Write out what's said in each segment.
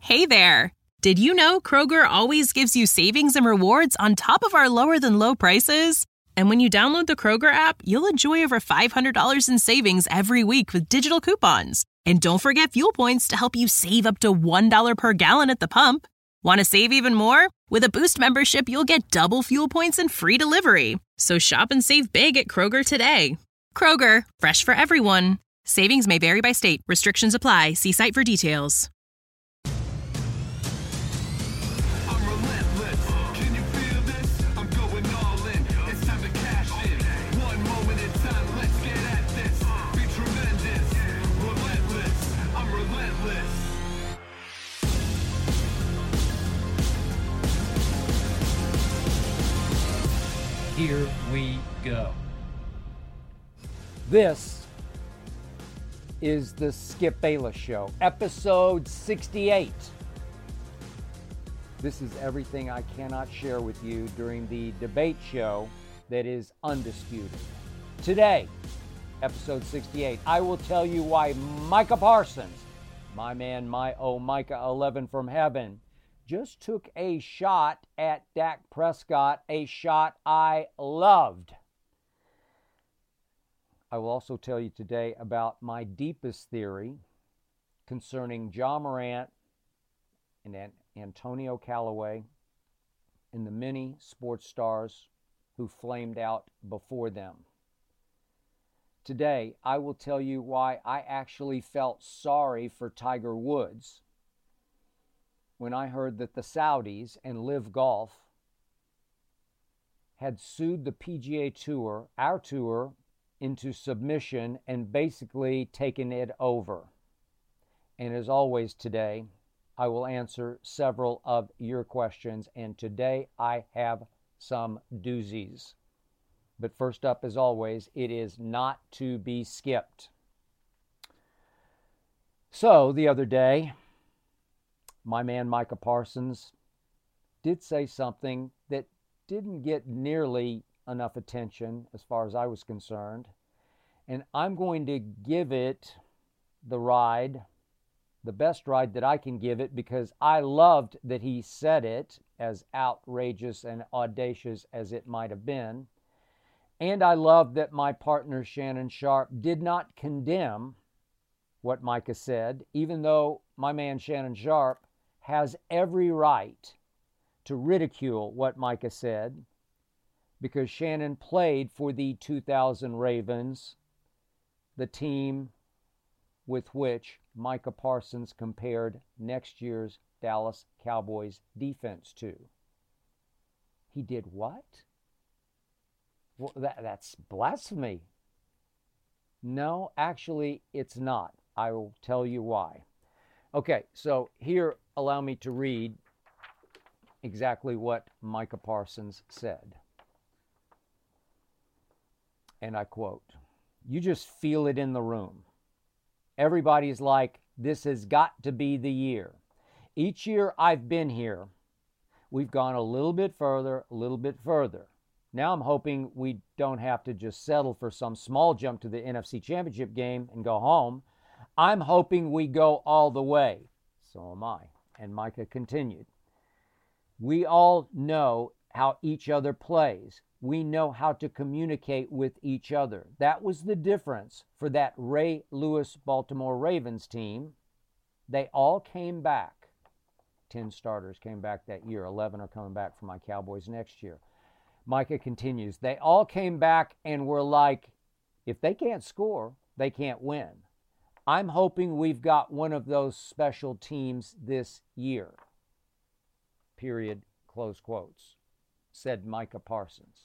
Hey there! Did you know Kroger always gives you savings and rewards on top of our lower-than-low prices? And when you download the Kroger app, you'll enjoy over $500 in savings every week with digital coupons. And don't forget fuel points to help you save up to $1 per gallon at the pump. Want to save even more? With a Boost membership, you'll get double fuel points and free delivery. So shop and save big at Kroger today. Kroger, fresh for everyone. Savings may vary by state. Restrictions apply. See site for details. Here we go. This is the Skip Bayless Show, episode 68. This is everything I cannot share with you during the debate show that is undisputed. Today, episode 68, I will tell you why Micah Parsons, my man, Micah 11 from heaven, just took a shot at Dak Prescott, a shot I loved. I will also tell you today about my deepest theory concerning Ja Morant and Antonio Callaway and the many sports stars who flamed out before them. Today, I will tell you why I actually felt sorry for Tiger Woods when I heard that the Saudis and Live Golf had sued the PGA Tour, our tour, into submission and basically taken it over. And as always today, I will answer several of your questions, and today I have some doozies. But first up, as always, it is not to be skipped. So the other day, my man Micah Parsons did say something that didn't get nearly enough attention as far as I was concerned. And I'm going to give it the best ride that I can give it, because I loved that he said it, as outrageous and audacious as it might have been. And I loved that my partner Shannon Sharpe did not condemn what Micah said, even though my man Shannon Sharpe has every right to ridicule what Micah said, because Shannon played for the 2000 Ravens, the team with which Micah Parsons compared next year's Dallas Cowboys defense to. He did what? Well, that's blasphemy. No, actually, it's not. I will tell you why. Okay, so here, allow me to read exactly what Micah Parsons said. And I quote, "You just feel it in the room. Everybody's like, this has got to be the year. Each year I've been here, we've gone a little bit further, a little bit further. Now I'm hoping we don't have to just settle for some small jump to the NFC Championship game and go home. I'm hoping we go all the way." So am I. And Micah continued, "We all know how each other plays. We know how to communicate with each other. That was the difference for that Ray Lewis Baltimore Ravens team. They all came back. 10 starters came back that year. 11 are coming back for my Cowboys next year." Micah continues, "They all came back and were like, if they can't score, they can't win. I'm hoping we've got one of those special teams this year." Period. Close quotes. Said Micah Parsons.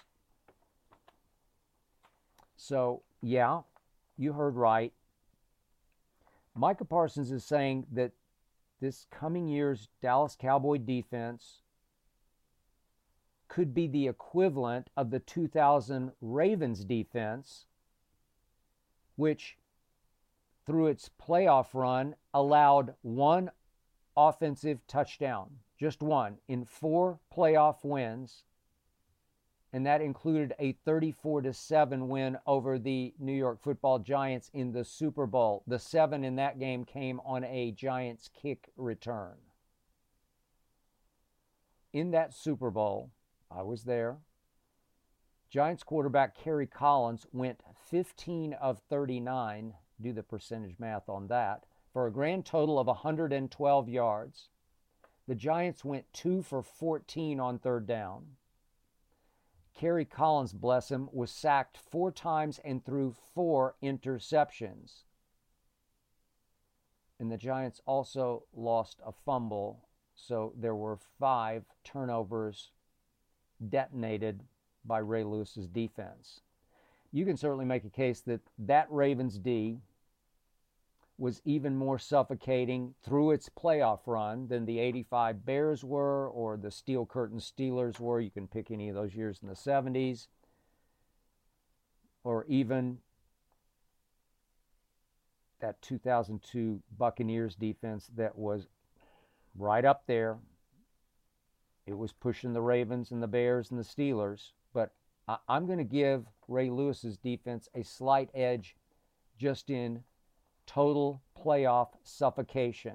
So, yeah, you heard right. Micah Parsons is saying that this coming year's Dallas Cowboy defense could be the equivalent of the 2000 Ravens defense, which through its playoff run allowed one offensive touchdown, just one, in 4 playoff wins, and that included a 34-7 win over the New York Football Giants in the Super Bowl. The 7 in that game came on a Giants kick return. in that Super Bowl, I was there, Giants quarterback Kerry Collins went 15 of 39, do the percentage math on that, for a grand total of 112 yards. The Giants went 2 for 14 on third down. Kerry Collins, bless him, was sacked 4 times and threw 4 interceptions. And the Giants also lost a fumble, so there were 5 turnovers detonated by Ray Lewis's defense. You can certainly make a case that that Ravens D was even more suffocating through its playoff run than the 85 Bears were or the Steel Curtain Steelers were. You can pick any of those years in the 70s, or even that 2002 Buccaneers defense that was right up there. It was pushing the Ravens and the Bears and the Steelers, but I'm going to give Ray Lewis's defense a slight edge just in total playoff suffocation.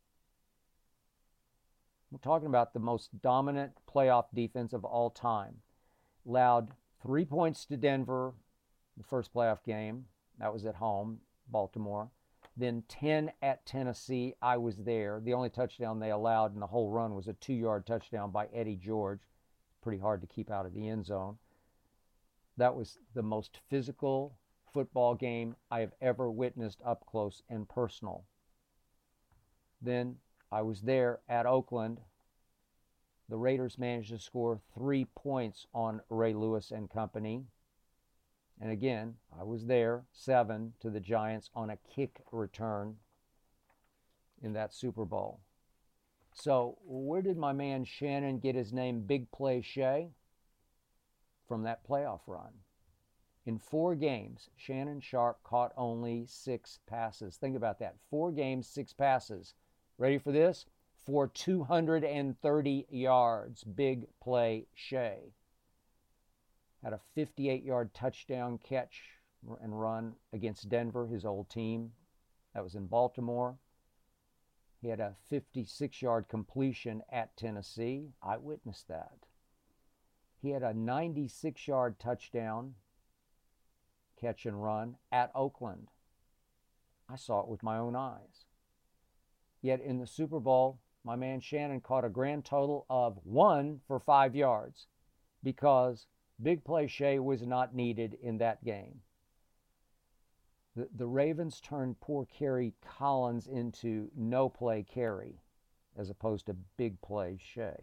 We're talking about the most dominant playoff defense of all time. Allowed 3 points to Denver, the first playoff game. That was at home, Baltimore. Then 10 at Tennessee. I was there. The only touchdown they allowed in the whole run was a 2-yard touchdown by Eddie George. Pretty hard to keep out of the end zone. That was the most physical football game I have ever witnessed up close and personal. Then I was there at Oakland. The Raiders managed to score 3 points on Ray Lewis and company. And again, I was there, 7 to the Giants on a kick return in that Super Bowl. So where did my man Shannon get his name Big Play Shay? From that playoff run. In 4 games, Shannon Sharpe caught only 6 passes. Think about that. 4 games, 6 passes. Ready for this? For 230 yards. Big Play Shay. Had a 58-yard touchdown catch and run against Denver, his old team. That was in Baltimore. He had a 56-yard completion at Tennessee. I witnessed that. He had a 96-yard touchdown catch and run at Oakland. I saw it with my own eyes. Yet in the Super Bowl, my man Shannon caught a grand total of 1 for 5 yards because Big Play Shay was not needed in that game. The Ravens turned poor Kerry Collins into no play Kerry as opposed to Big Play Shay.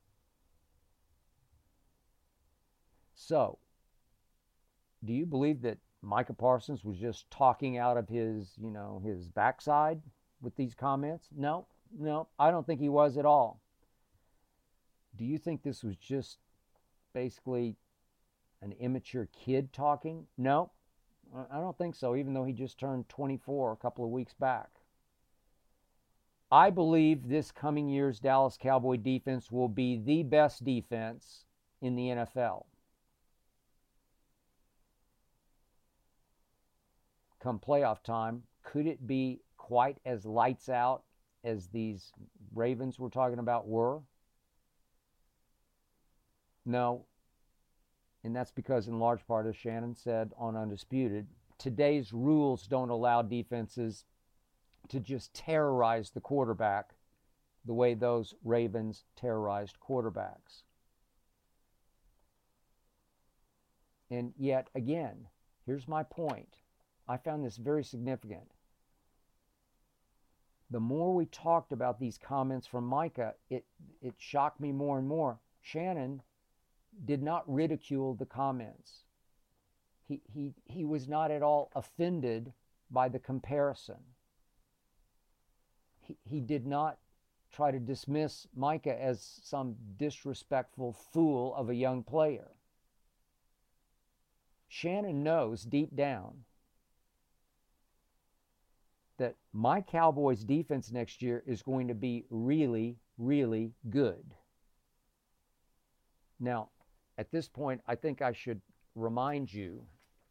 So, do you believe that Micah Parsons was just talking out of his backside with these comments? No, I don't think he was at all. Do you think this was just basically an immature kid talking? No, I don't think so, even though he just turned 24 a couple of weeks back. I believe this coming year's Dallas Cowboy defense will be the best defense in the NFL. Come playoff time, could it be quite as lights out as these Ravens we're talking about were? No. And that's because, in large part, as Shannon said on Undisputed, today's rules don't allow defenses to just terrorize the quarterback the way those Ravens terrorized quarterbacks. And yet, again, here's my point. I found this very significant. The more we talked about these comments from Micah, it shocked me more and more. Shannon did not ridicule the comments. He was not at all offended by the comparison. He did not try to dismiss Micah as some disrespectful fool of a young player. Shannon knows deep down that my Cowboys defense next year is going to be really, really good. Now, at this point, I think I should remind you,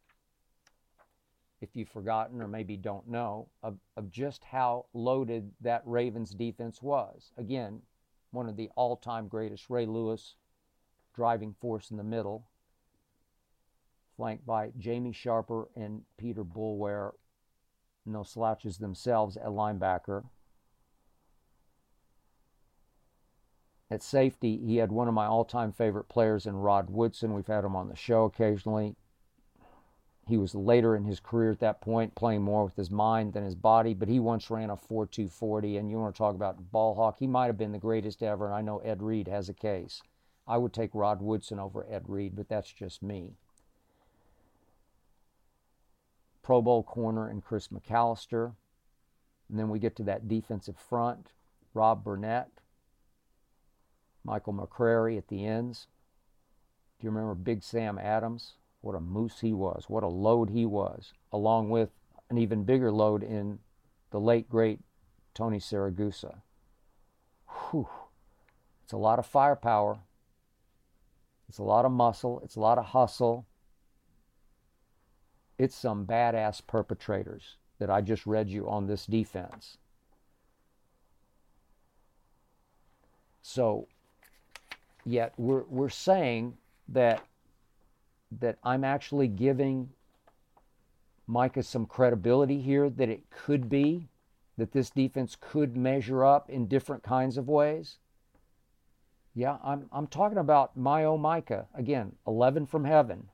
if you've forgotten or maybe don't know, of just how loaded that Ravens defense was. Again, one of the all-time greatest, Ray Lewis, driving force in the middle, flanked by Jamie Sharper and Peter Boulware, no slouches themselves at linebacker. At safety, he had one of my all-time favorite players in Rod Woodson. We've had him on the show occasionally. He was later in his career at that point, playing more with his mind than his body, but he once ran a 4.2 40, and you want to talk about ball hawk, he might have been the greatest ever, and I know Ed Reed has a case. I would take Rod Woodson over Ed Reed, but that's just me. Pro Bowl corner and Chris McAllister. And then we get to that defensive front, Rob Burnett, Michael McCrary at the ends. Do you remember Big Sam Adams? What a moose he was. What a load he was. Along with an even bigger load in the late, great Tony Siragusa. Whew. It's a lot of firepower. It's a lot of muscle. It's a lot of hustle. It's some badass perpetrators that I just read you on this defense. So, yet we're saying that I'm actually giving Micah some credibility here, that it could be, that this defense could measure up in different kinds of ways. Yeah, I'm talking about my own Micah. Again, 11 from heaven.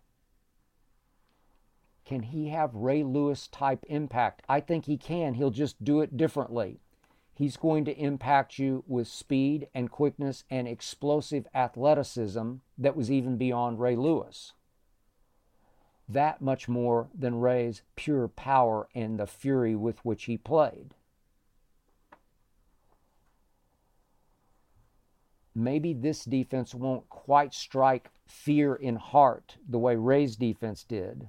Can he have Ray Lewis type impact? I think he can. He'll just do it differently. He's going to impact you with speed and quickness and explosive athleticism that was even beyond Ray Lewis. That much more than Ray's pure power and the fury with which he played. Maybe this defense won't quite strike fear in heart the way Ray's defense did.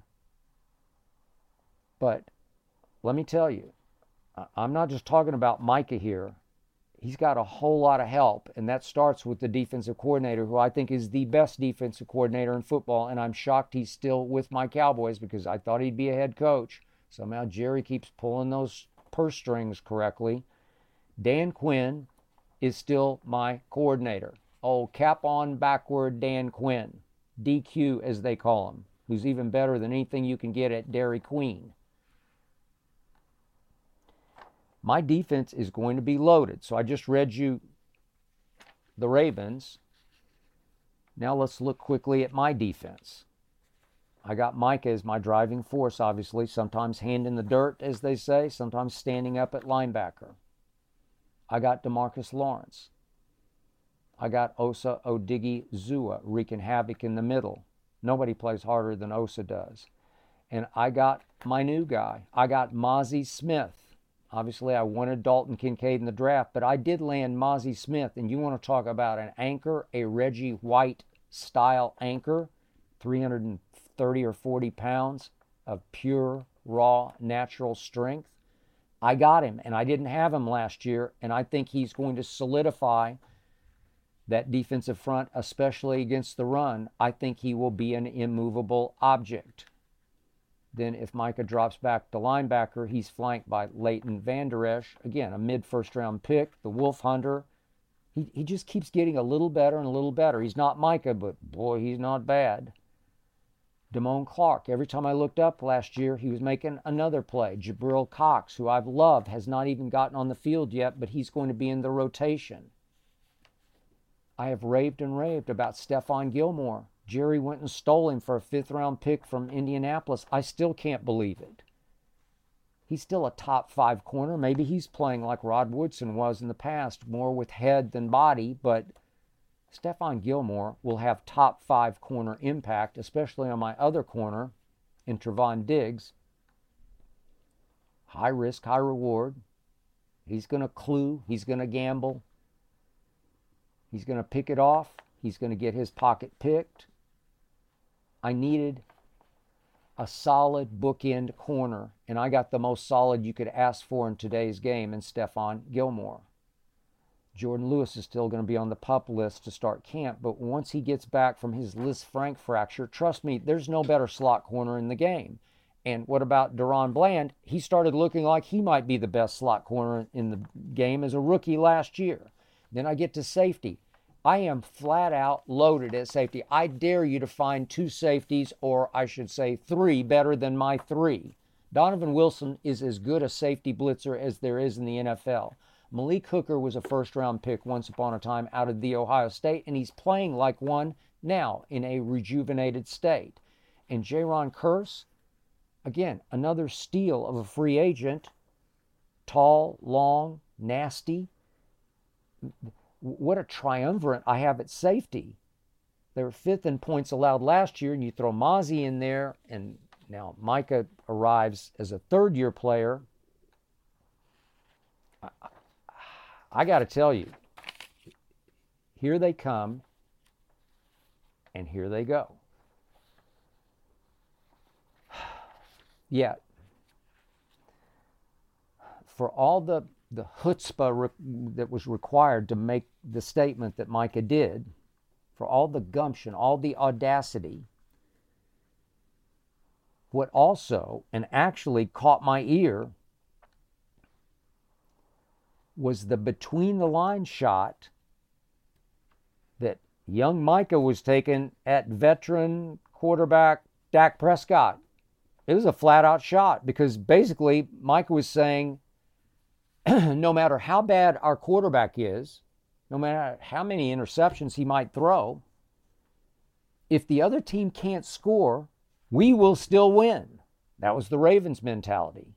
But let me tell you, I'm not just talking about Micah here. He's got a whole lot of help, and that starts with the defensive coordinator, who I think is the best defensive coordinator in football, and I'm shocked he's still with my Cowboys because I thought he'd be a head coach. Somehow Jerry keeps pulling those purse strings correctly. Dan Quinn is still my coordinator. Oh, cap on backward Dan Quinn, DQ as they call him, who's even better than anything you can get at Dairy Queen. My defense is going to be loaded. So I just read you the Ravens. Now let's look quickly at my defense. I got Micah as my driving force, obviously. Sometimes hand in the dirt, as they say. Sometimes standing up at linebacker. I got DeMarcus Lawrence. I got Osa Odighizuwa wreaking havoc in the middle. Nobody plays harder than Osa does. And I got my new guy. I got Mazi Smith. Obviously, I wanted Dalton Kincaid in the draft, but I did land Mazi Smith, and you want to talk about an anchor, a Reggie White-style anchor, 330 or 40 pounds of pure, raw, natural strength. I got him, and I didn't have him last year, and I think he's going to solidify that defensive front, especially against the run. I think he will be an immovable object. Then if Micah drops back to linebacker, he's flanked by Leighton Vander Esch. Again, a mid-first round pick, the Wolf Hunter. He just keeps getting a little better and a little better. He's not Micah, but boy, he's not bad. Damone Clark, every time I looked up last year, he was making another play. Jabril Cox, who I've loved, has not even gotten on the field yet, but he's going to be in the rotation. I have raved and raved about Stephon Gilmore. Jerry went and stole him for a 5th-round pick from Indianapolis. I still can't believe it. He's still a top 5 corner. Maybe he's playing like Rod Woodson was in the past, more with head than body, but Stephon Gilmore will have top 5 corner impact, especially on my other corner in Trevon Diggs. High risk, high reward. He's going to clue. He's going to gamble. He's going to pick it off. He's going to get his pocket picked. I needed a solid bookend corner, and I got the most solid you could ask for in today's game in Stephon Gilmore. Jordan Lewis is still going to be on the PUP list to start camp, but once he gets back from his Lisfranc fracture, trust me, there's no better slot corner in the game. And what about Deron Bland? He started looking like he might be the best slot corner in the game as a rookie last year. Then I get to safety. I am flat out loaded at safety. I dare you to find 2 safeties, or I should say 3, better than my 3. Donovan Wilson is as good a safety blitzer as there is in the NFL. Malik Hooker was a first-round pick once upon a time out of The Ohio State, and he's playing like one now in a rejuvenated state. And Jaron Kearse, again, another steal of a free agent, tall, long, nasty. What a triumvirate I have at safety. They were 5th in points allowed last year, and you throw Mazi in there, and now Micah arrives as a third-year player. I got to tell you, here they come, and here they go. Yet, for all the chutzpah that was required to make the statement that Micah did, for all the gumption, all the audacity, what also, and actually caught my ear, was the between-the-lines shot that young Micah was taking at veteran quarterback Dak Prescott. It was a flat-out shot because basically Micah was saying, no matter how bad our quarterback is, no matter how many interceptions he might throw, if the other team can't score, we will still win. That was the Ravens' mentality.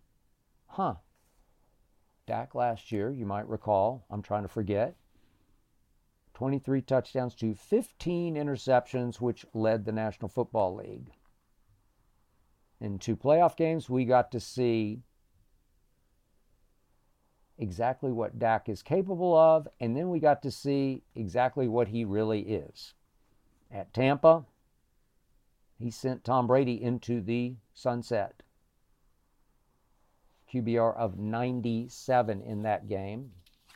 Dak last year, you might recall, I'm trying to forget, 23 touchdowns to 15 interceptions, which led the National Football League. In 2 playoff games, we got to see exactly what Dak is capable of, and then we got to see exactly what he really is. At Tampa, he sent Tom Brady into the sunset. QBR of 97 in that game.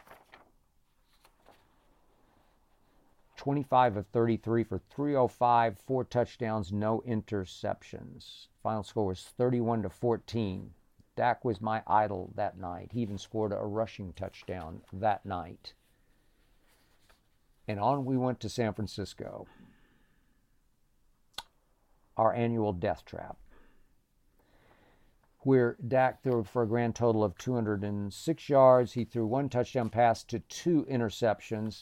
25 of 33 for 305, 4 touchdowns, no interceptions. Final score was 31-14. Dak was my idol that night. He even scored a rushing touchdown that night. And on we went to San Francisco. Our annual death trap, where Dak threw for a grand total of 206 yards. He threw 1 touchdown pass to 2 interceptions.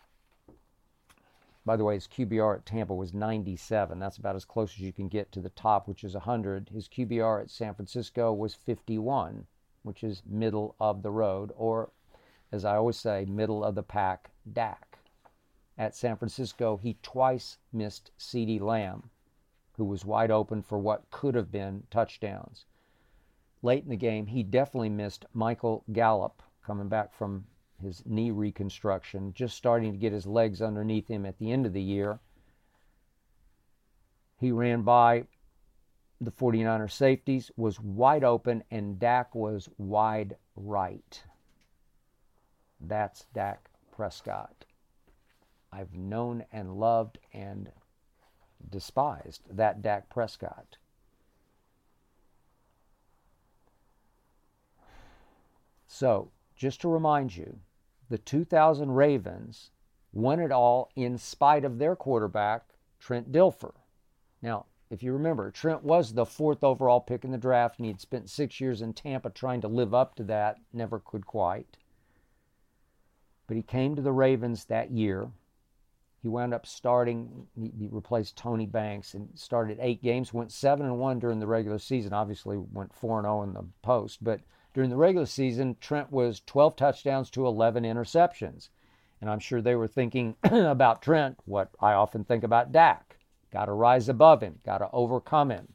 By the way, his QBR at Tampa was 97. That's about as close as you can get to the top, which is 100. His QBR at San Francisco was 51, which is middle of the road, or, as I always say, middle of the pack Dak. At San Francisco, he twice missed CeeDee Lamb, who was wide open for what could have been touchdowns. Late in the game, he definitely missed Michael Gallup, coming back from his knee reconstruction, just starting to get his legs underneath him at the end of the year. He ran by the 49ers safeties, was wide open, and Dak was wide right. That's Dak Prescott. I've known and loved and despised that Dak Prescott. So, just to remind you, the 2000 Ravens won it all in spite of their quarterback, Trent Dilfer. Now, if you remember, Trent was the 4th overall pick in the draft, and he had spent 6 years in Tampa trying to live up to that, never could quite. But he came to the Ravens that year. He wound up starting, he replaced Tony Banks and started 8 games, went 7-1 during the regular season, obviously went 4-0 in the post, but during the regular season, Trent was 12 touchdowns to 11 interceptions. And I'm sure they were thinking about Trent what I often think about Dak. Got to rise above him, got to overcome him.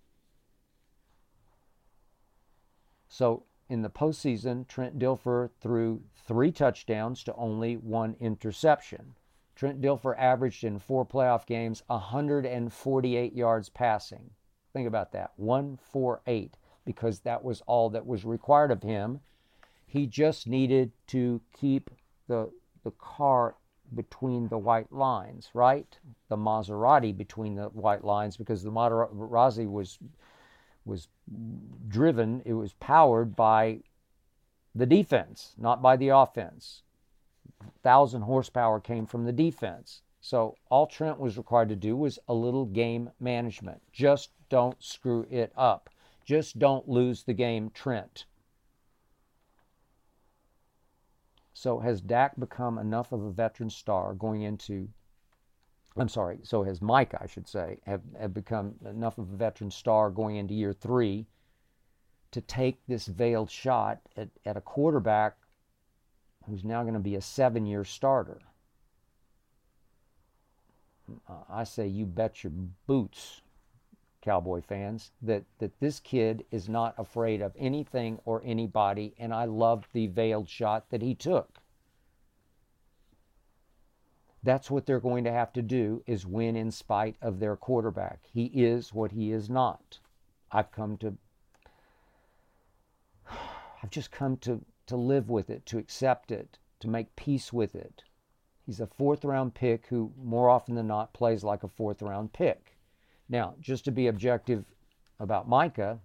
So in the postseason, Trent Dilfer threw 3 touchdowns to only 1 interception. Trent Dilfer averaged in 4 playoff games 148 yards passing. Think about that, 148, because that was all that was required of him. He just needed to keep the car between the white lines, right? The Maserati between the white lines, because the Maserati was driven, it was powered by the defense, not by the offense. 1,000 horsepower came from the defense. So all Trent was required to do was a little game management. Just don't screw it up. Just don't lose the game, Trent. So has Dak become enough of a veteran star going into, so has Micah, I should say, have become enough of a veteran star going into year 3 to take this veiled shot at a quarterback who's now going to be a 7-year starter? I say you bet your boots, Cowboy fans, that this kid is not afraid of anything or anybody, and I love the veiled shot that he took. That's what they're going to have to do, is win in spite of their quarterback. He is what he is not. I've just come to live with it, to accept it, to make peace with it. He's a 4th-round pick who, more often than not, plays like a 4th-round pick. Now, just to be objective about Micah,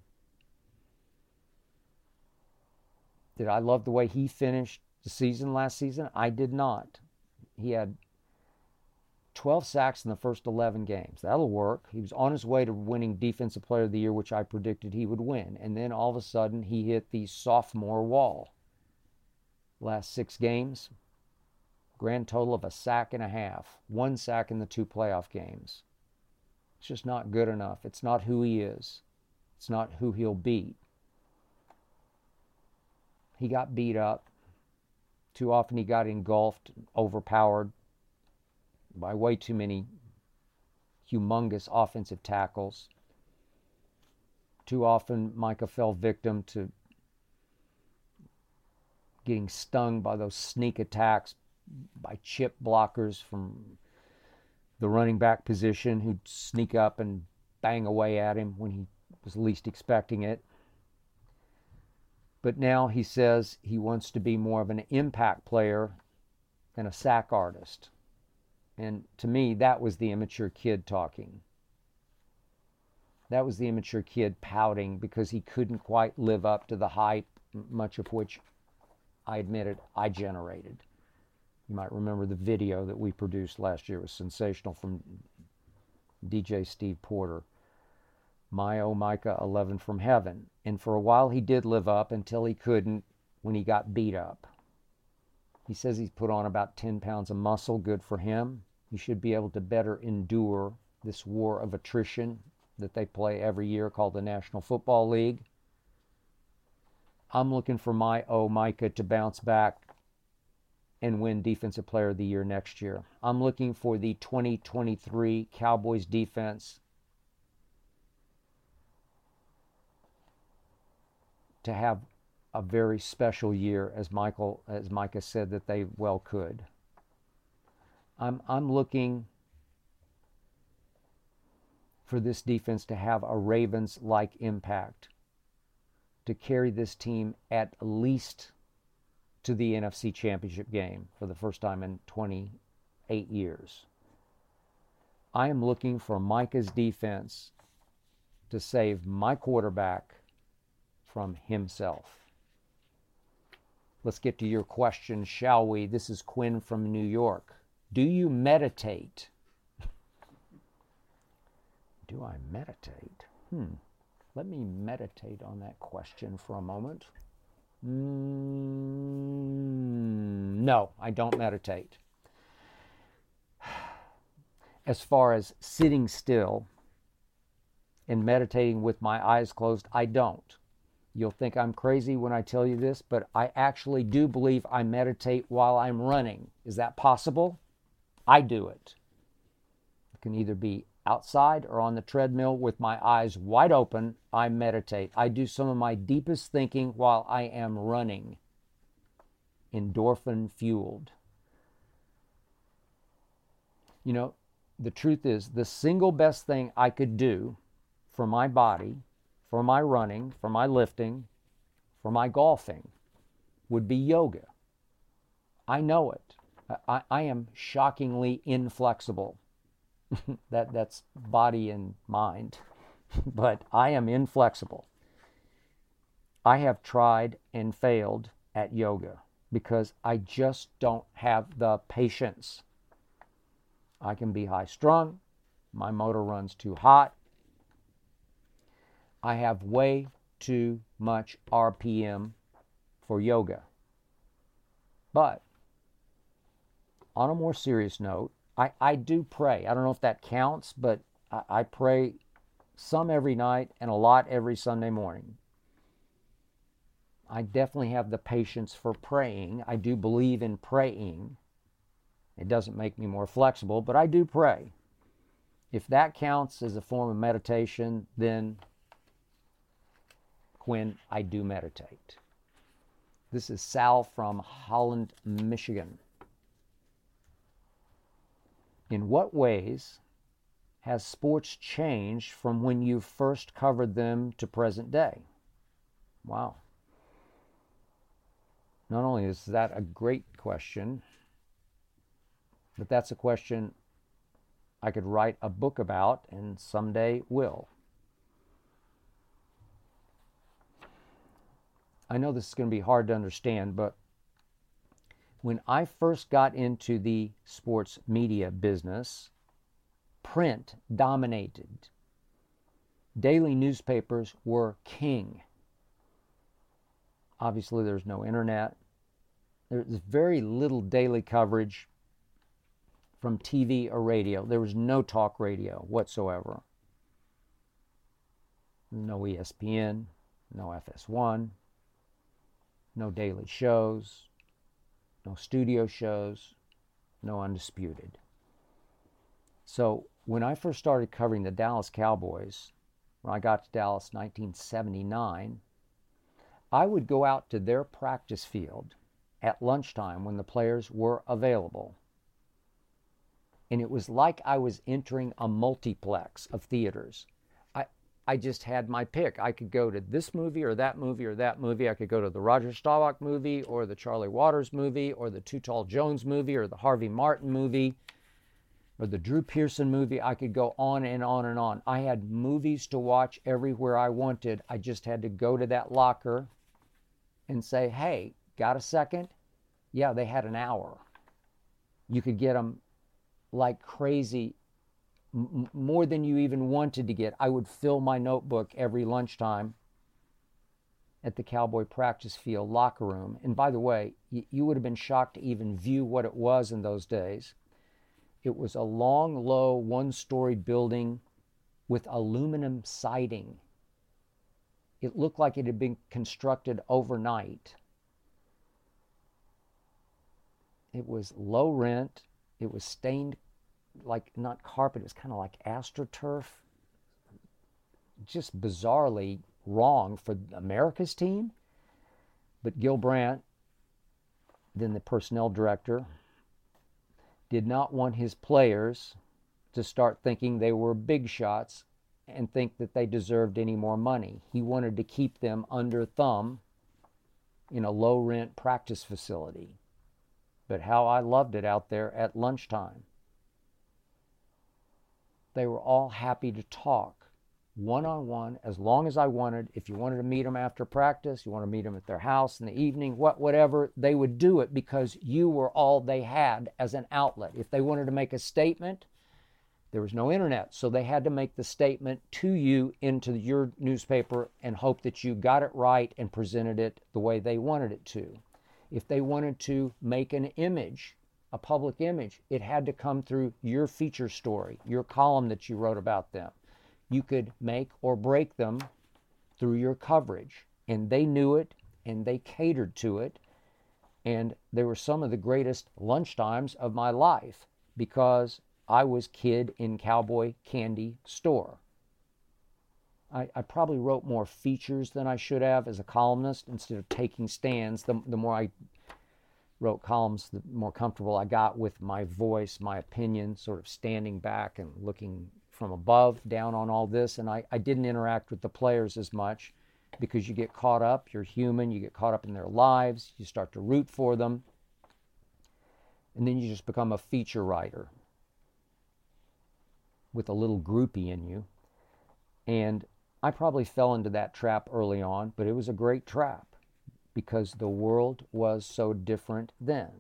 did I love the way he finished the season last season? I did not. He had 12 sacks in the first 11 games. That'll work. He was on his way to winning Defensive Player of the Year, which I predicted he would win. And then all of a sudden, he hit the sophomore wall. Last 6 games, grand total of 1.5 sacks, 1 sack in the 2 playoff games. It's just not good enough. It's not who he is. It's not who he'll be. He got beat up. Too often he got engulfed, overpowered by way too many humongous offensive tackles. Too often Micah fell victim to getting stung by those sneak attacks by chip blockers from the running back position who'd sneak up and bang away at him when he was least expecting it. But now he says he wants to be more of an impact player than a sack artist. And to me, that was the immature kid talking. That was the immature kid pouting because he couldn't quite live up to the hype, much of which I admitted I generated. You might remember the video that we produced last year. It was sensational, from DJ Steve Porter. My oh Micah, 11 from heaven. And for a while he did live up until he couldn't when he got beat up. He says he's put on about 10 pounds of muscle. Good for him. He should be able to better endure this war of attrition that they play every year called the National Football League. I'm looking for my oh Micah to bounce back and win Defensive Player of the Year next year. I'm looking for the 2023 Cowboys defense to have a very special year, as Micah said that they well could. I'm looking for this defense to have a Ravens-like impact, to carry this team at least to the NFC Championship game for the first time in 28 years. I am looking for Micah's defense to save my quarterback from himself. Let's get to your question, shall we? This is Quinn from New York. Do you meditate? Do I meditate? Let me meditate on that question for a moment. No, I don't meditate. As far as sitting still and meditating with my eyes closed, I don't. You'll think I'm crazy when I tell you this, but I actually do believe I meditate while I'm running. Is that possible? I do it. It can either be outside or on the treadmill with my eyes wide open. I meditate. I do some of my deepest thinking while I am running, endorphin fueled. You know, the truth is, the single best thing I could do for my body, for my running, for my lifting, for my golfing, would be yoga. I know it. I am shockingly inflexible. That's body and mind. But I am inflexible. I have tried and failed at yoga. because I just don't have the patience. I can be high strung. My motor runs too hot. I have way too much RPM for yoga. But on a more serious note, I do pray. I don't know if that counts, but I pray some every night and a lot every Sunday morning. I definitely have the patience for praying. I do believe in praying. It doesn't make me more flexible, but I do pray. If that counts as a form of meditation, then when I do meditate. This is Sal from Holland, Michigan. In what ways has sports changed from when you first covered them to present day? Wow. Not only is that a great question, but that's a question I could write a book about and someday will. I know this is going to be hard to understand, but when I first got into the sports media business, print dominated. Daily newspapers were king. Obviously, there's no internet. There's very little daily coverage from TV or radio. There was no talk radio whatsoever. No ESPN, no FS1, no daily shows, no studio shows, no Undisputed. So when I first started covering the Dallas Cowboys, when I got to Dallas in 1979, I would go out to their practice field at lunchtime when the players were available. And it was like I was entering a multiplex of theaters. I just had my pick. I could go to this movie or that movie or that movie. I could go to the Roger Staubach movie or the Charlie Waters movie or the Too Tall Jones movie or the Harvey Martin movie or the Drew Pearson movie. I could go on and on and on. I had movies to watch everywhere I wanted. I just had to go to that locker and say, hey, got a second? Yeah, they had an hour. You could get them like crazy, more than you even wanted to get. I would fill my notebook every lunchtime at the Cowboy practice field locker room. And by the way, you would have been shocked to even view what it was in those days. It was a long, low, one-story building with aluminum siding. It looked like it had been constructed overnight. It was low rent. It was stained, like not carpet, it was kind of like AstroTurf. Just bizarrely wrong for America's team. But Gil Brandt, then the personnel director, did not want his players to start thinking they were big shots and think that they deserved any more money. He wanted to keep them under thumb in a low-rent practice facility. But how I loved it out there at lunchtime. They were all happy to talk one-on-one as long as I wanted. If you wanted to meet them after practice, you want to meet them at their house in the evening, whatever, they would do it because you were all they had as an outlet. If they wanted to make a statement, there was no internet, so they had to make the statement to you into your newspaper and hope that you got it right and presented it the way they wanted it to. If they wanted to make an image, a public image, it had to come through your feature story, your column that you wrote about them. You could make or break them through your coverage, and they knew it, and they catered to it, and they were some of the greatest lunchtimes of my life because I was kid in Cowboy Candy Store. I probably wrote more features than I should have as a columnist instead of taking stands. The more I wrote columns, the more comfortable I got with my voice, my opinion, sort of standing back and looking from above down on all this. And I didn't interact with the players as much because you get caught up. You're human. You get caught up in their lives. You start to root for them. And then you just become a feature writer with a little groupie in you. And I probably fell into that trap early on, but it was a great trap because the world was so different then.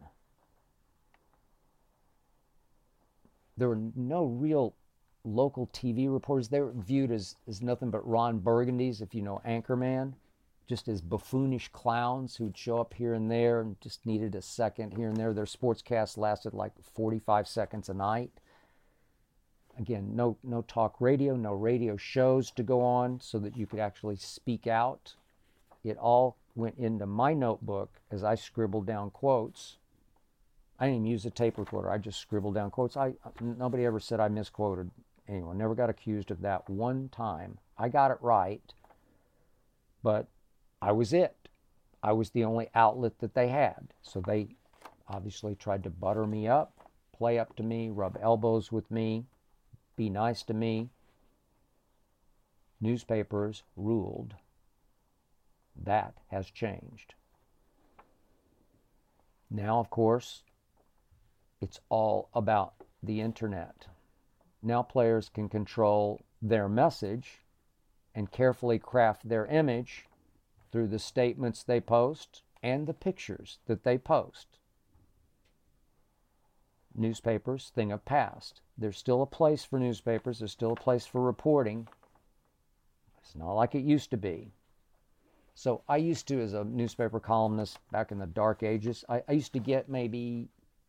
There were no real local TV reporters. They were viewed as nothing but Ron Burgundy's, if you know Anchorman, just as buffoonish clowns who'd show up here and there and just needed a second here and there. Their sportscasts lasted like 45 seconds a night. Again, no talk radio, no radio shows to go on so that you could actually speak out. It all went into my notebook as I scribbled down quotes. I didn't even use a tape recorder. I just scribbled down quotes. Nobody ever said I misquoted anyone. Never got accused of that one time. I got it right, but I was it. I was the only outlet that they had. So they obviously tried to butter me up, play up to me, rub elbows with me, be nice to me. Newspapers ruled. That has changed. Now, of course, it's all about the internet. Now players can control their message and carefully craft their image through the statements they post and the pictures that they post. Newspapers, thing of past. There's still a place for newspapers. There's still a place for reporting. It's not like it used to be. So I used to, as a newspaper columnist back in the dark ages, I used to get maybe,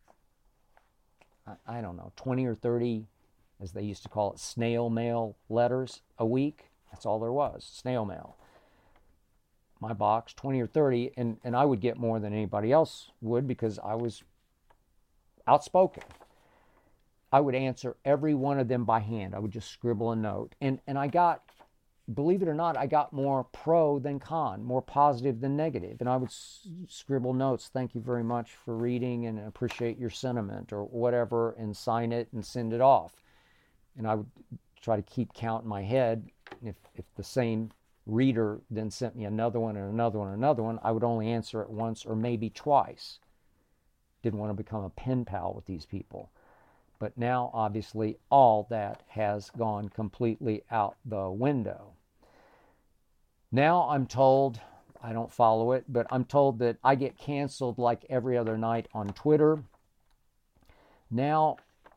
I don't know, 20 or 30, as they used to call it, snail mail letters a week. That's all there was, snail mail. My box, 20 or 30, and I would get more than anybody else would because I was outspoken. I would answer every one of them by hand. I would just scribble a note. And I got, believe it or not, I got more pro than con, more positive than negative. And I would scribble notes, thank you very much for reading and appreciate your sentiment or whatever, and sign it and send it off. And I would try to keep count in my head. If the same reader then sent me another one and another one and another one, I would only answer it once or maybe twice. Didn't want to become a pen pal with these people. But now, obviously, all that has gone completely out the window. Now I'm told, I don't follow it, but I'm told that I get canceled like every other night on Twitter. Now,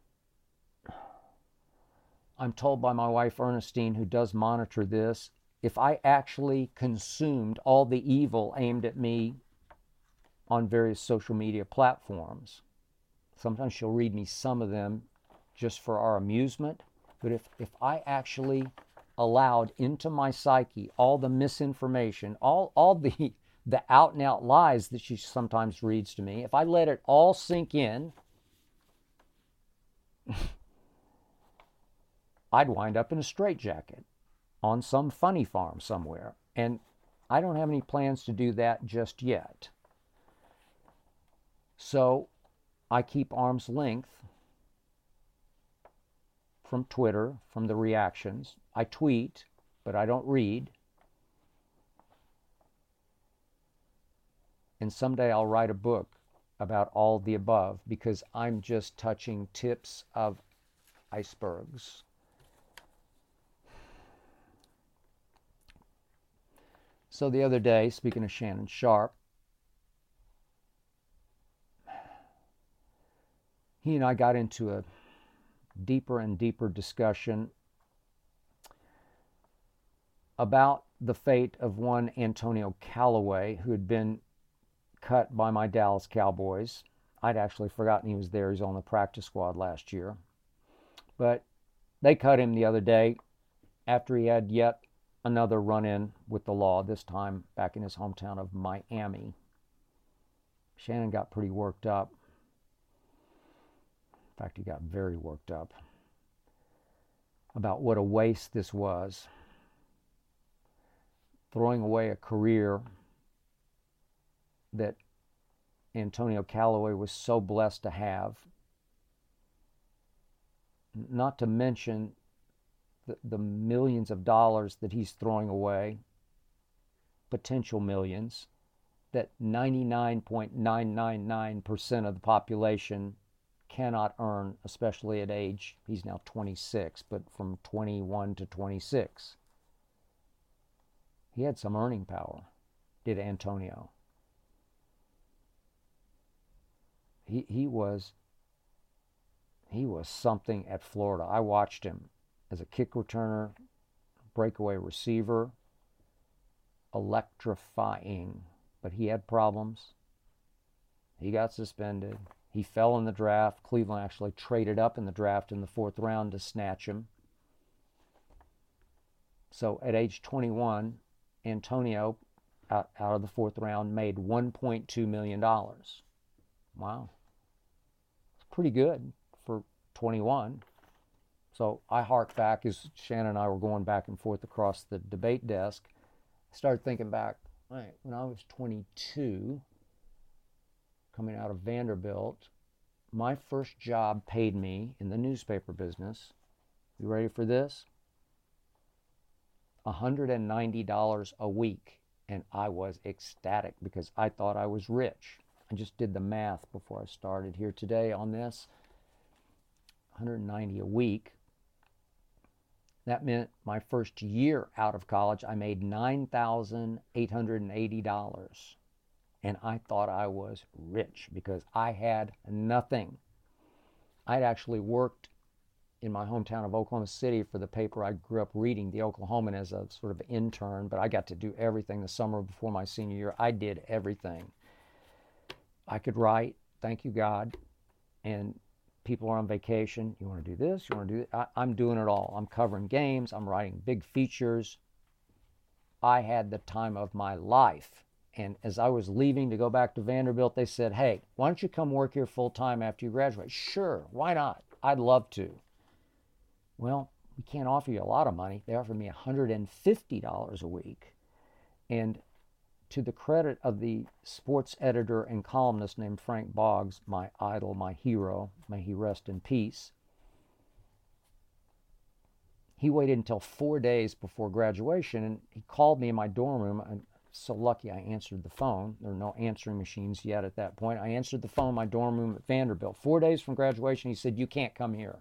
I'm told by my wife Ernestine, who does monitor this, if I actually consumed all the evil aimed at me on various social media platforms. Sometimes she'll read me some of them just for our amusement. But if I actually allowed into my psyche all the misinformation, all the out and out lies that she sometimes reads to me, if I let it all sink in, I'd wind up in a straitjacket on some funny farm somewhere. And I don't have any plans to do that just yet. So I keep arm's length from Twitter, from the reactions. I tweet, but I don't read. And someday I'll write a book about all the above because I'm just touching tips of icebergs. So the other day, speaking of Shannon Sharpe, he and I got into a deeper and deeper discussion about the fate of one Antonio Callaway, who had been cut by my Dallas Cowboys. I'd actually forgotten he was there. He's on the practice squad last year. But they cut him the other day after he had yet another run-in with the law, this time back in his hometown of Miami. Shannon got pretty worked up. In fact, he got very worked up about what a waste this was. Throwing away a career that Antonio Callaway was so blessed to have. Not to mention the millions of dollars that he's throwing away, potential millions, that 99.999% of the population cannot earn, especially at age, he's now 26, but from 21 to 26. He had some earning power, did Antonio. he was something at Florida. I watched him as a kick returner, breakaway receiver, electrifying. But he had problems. He got suspended. He fell in the draft. Cleveland actually traded up in the draft in the 4th round to snatch him. So at age 21, Antonio, out of the 4th round, made $1.2 million. Wow. It's pretty good for 21. So I hark back as Shannon and I were going back and forth across the debate desk. I started thinking back, right, when I was 22, coming out of Vanderbilt, my first job paid me in the newspaper business. You ready for this? $190 a week. And I was ecstatic because I thought I was rich. I just did the math before I started here today on this. $190 a week. That meant my first year out of college, I made $9,880. And I thought I was rich because I had nothing. I'd actually worked in my hometown of Oklahoma City for the paper I grew up reading, The Oklahoman, as a sort of intern, but I got to do everything the summer before my senior year. I did everything. I could write, thank you God, and people are on vacation. You want to do this? You want to do that? I'm doing it all. I'm covering games. I'm writing big features. I had the time of my life. And as I was leaving to go back to Vanderbilt, they said, hey, why don't you come work here full time after you graduate? Sure, why not? I'd love to. Well, we can't offer you a lot of money. They offered me $150 a week. And to the credit of the sports editor and columnist named Frank Boggs, my idol, my hero, may he rest in peace, he waited until 4 days before graduation, and he called me in my dorm room. I'm so lucky I answered the phone. There were no answering machines yet at that point. I answered the phone in my dorm room at Vanderbilt. 4 days from graduation, he said, you can't come here.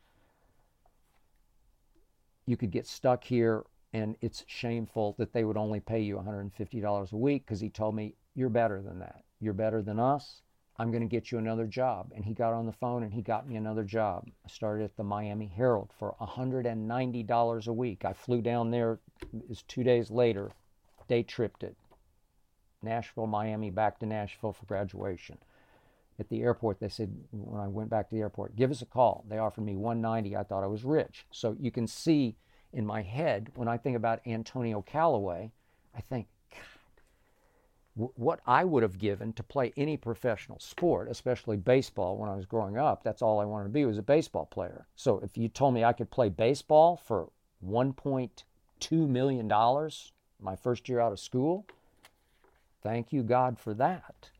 You could get stuck here, and it's shameful that they would only pay you $150 a week, because he told me, you're better than that. You're better than us. I'm going to get you another job. And he got on the phone and he got me another job. I started at the Miami Herald for $190 a week. I flew down there. It was 2 days later. Day tripped it. Nashville, Miami, back to Nashville for graduation. At the airport, they said, when I went back to the airport, give us a call. They offered me $190. I thought I was rich. So you can see in my head, when I think about Antonio Callaway, I think, God, what I would have given to play any professional sport, especially baseball when I was growing up, that's all I wanted to be, was a baseball player. So if you told me I could play baseball for $1.2 million my first year out of school, thank you, God, for that.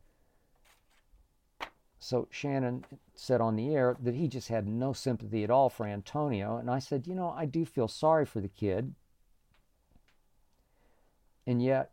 So Shannon said on the air that he just had no sympathy at all for Antonio. And I said, I do feel sorry for the kid. And yet,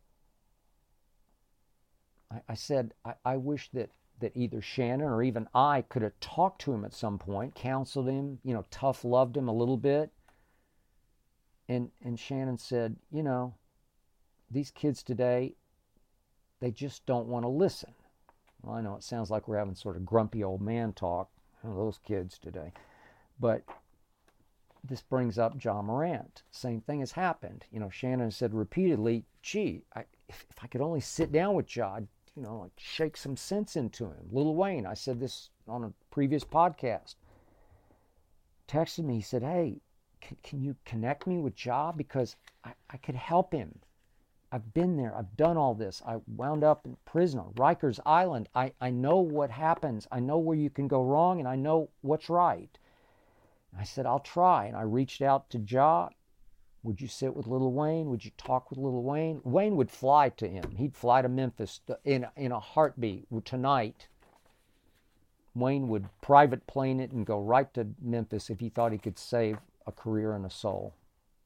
I said, I wish that either Shannon or even I could have talked to him at some point, counseled him, tough loved him a little bit. And Shannon said, these kids today, they just don't want to listen. Well, I know it sounds like we're having sort of grumpy old man talk, those kids today. But this brings up John Morant. Same thing has happened. Shannon said repeatedly, gee, if I could only sit down with John, like shake some sense into him. Lil Wayne, I said this on a previous podcast, texted me, he said, hey, can you connect me with Ja? Because I could help him. I've been there. I've done all this. I wound up in prison on Rikers Island. I know what happens. I know where you can go wrong, and I know what's right. And I said, I'll try. And I reached out to Ja. Would you sit with Lil Wayne? Would you talk with Lil Wayne? Wayne would fly to him. He'd fly to Memphis in a heartbeat. Tonight, Wayne would private plane it and go right to Memphis if he thought he could save a career and a soul.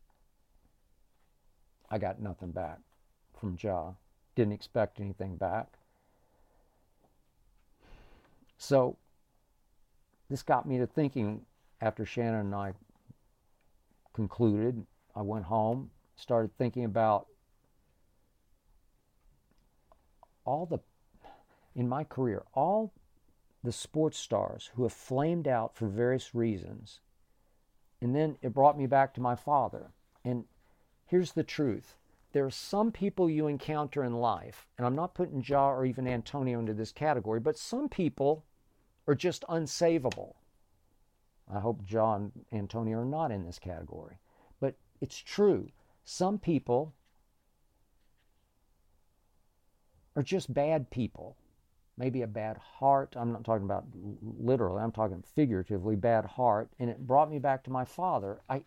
I got nothing back from Ja. Didn't expect anything back. So this got me to thinking after Shannon and I concluded. I went home, started thinking about in my career, all the sports stars who have flamed out for various reasons. And then it brought me back to my father. And here's the truth. There are some people you encounter in life, and I'm not putting Ja or even Antonio into this category, but some people are just unsavable. I hope Ja and Antonio are not in this category. But it's true. Some people are just bad people. Maybe a bad heart. I'm not talking about literally, I'm talking figuratively, bad heart. And it brought me back to my father. I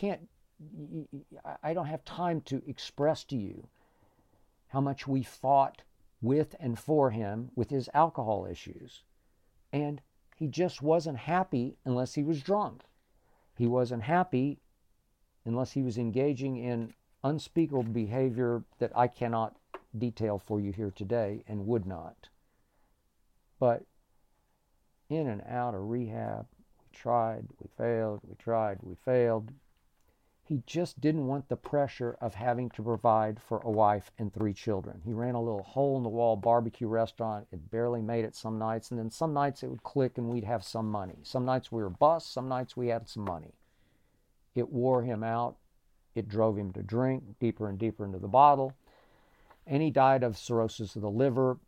don't have time to express to you how much we fought with and for him with his alcohol issues. And he just wasn't happy unless he was drunk. He wasn't happy unless he was engaging in unspeakable behavior that I cannot detail for you here today and would not. But in and out of rehab, we tried, we failed, we tried, we failed. He just didn't want the pressure of having to provide for a wife and 3 children. He ran a little hole-in-the-wall barbecue restaurant. It barely made it some nights, and then some nights it would click and we'd have some money. Some nights we were bust, some nights we had some money. It wore him out. It drove him to drink deeper and deeper into the bottle. And he died of cirrhosis of the liver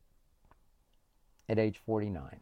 at age 49.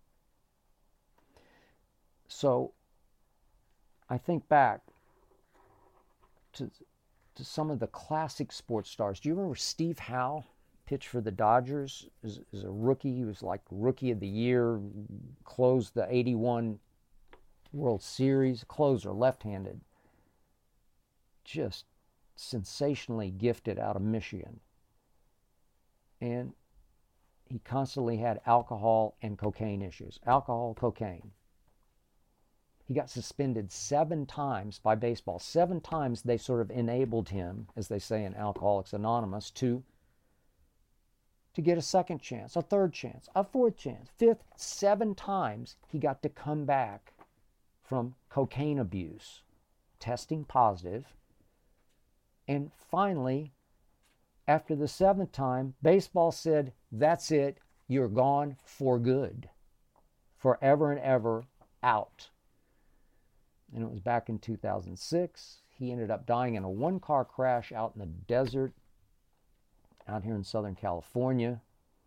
So I think back to some of the classic sports stars. Do you remember Steve Howe pitched for the Dodgers as a rookie? He was like Rookie of the Year, closed the 81 World Series, closer, left-handed. Just sensationally gifted out of Michigan. And he constantly had alcohol and cocaine issues. Alcohol, cocaine. He got suspended 7 times by baseball. 7 times they sort of enabled him, as they say in Alcoholics Anonymous, to get a second chance, a third chance, a fourth chance, fifth. 7 times he got to come back from cocaine abuse, testing positive. And finally, after the 7th time, baseball said, that's it, you're gone for good. Forever and ever out. And it was back in 2006. He ended up dying in a 1-car crash out in the desert, out here in Southern California,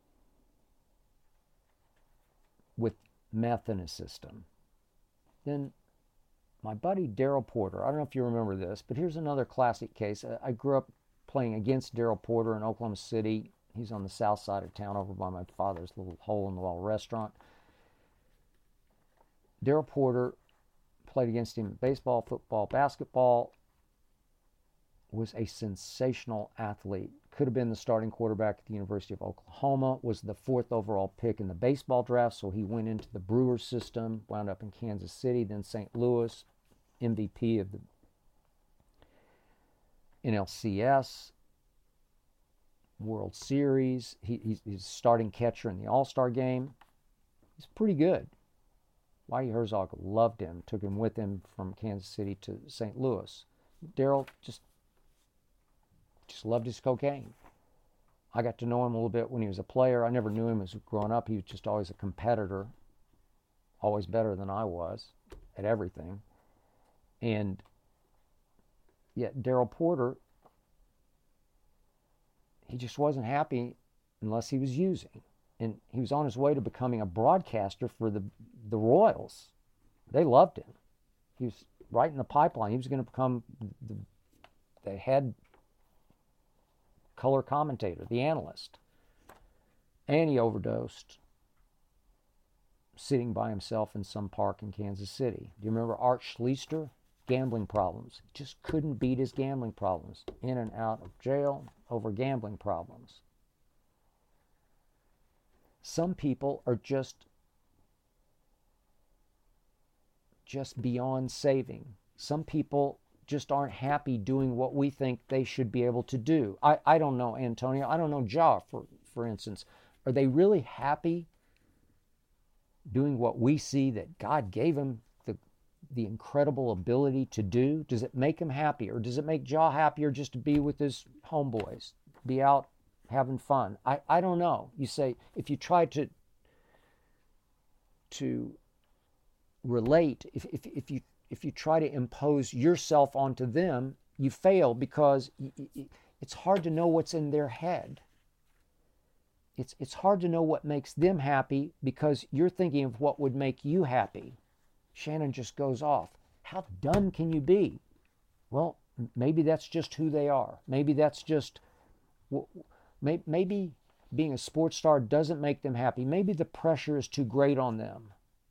with meth in his system. Then my buddy Daryl Porter, I don't know if you remember this, but here's another classic case. I grew up playing against Daryl Porter in Oklahoma City. He's on the south side of town over by my father's little hole-in-the-wall restaurant. Daryl Porter played against him in baseball, football, basketball, was a sensational athlete. Could have been the starting quarterback at the University of Oklahoma, was the 4th overall pick in the baseball draft, so he went into the Brewers system, wound up in Kansas City, then St. Louis, MVP of the NLCS, World Series. He's starting catcher in the All-Star game. He's pretty good. Whitey Herzog loved him, took him with him from Kansas City to St. Louis. Daryl just loved his cocaine. I got to know him a little bit when he was a player. I never knew him as growing up. He was just always a competitor, always better than I was at everything. And yet Daryl Porter, he just wasn't happy unless he was using. And he was on his way to becoming a broadcaster for the Royals. They loved him. He was right in the pipeline. He was going to become the head color commentator, the analyst. And he overdosed sitting by himself in some park in Kansas City. Do you remember Art Schleister? Gambling problems. Just couldn't beat his gambling problems. In and out of jail over gambling problems. Some people are just beyond saving. Some people just aren't happy doing what we think they should be able to do. I don't know, Antonio. I don't know, Ja, for instance. Are they really happy doing what we see that God gave them the incredible ability to do? Does it make him happy, or does it make Ja happier just to be with his homeboys, be out having fun? I don't know. You say, if you try to to relate, if you try to impose yourself onto them, you fail, because it's hard to know what's in their head. It's hard to know what makes them happy because you're thinking of what would make you happy. Shannon just goes off. How dumb can you be? Well, maybe that's just who they are. Maybe that's just, maybe being a sports star doesn't make them happy. Maybe the pressure is too great on them.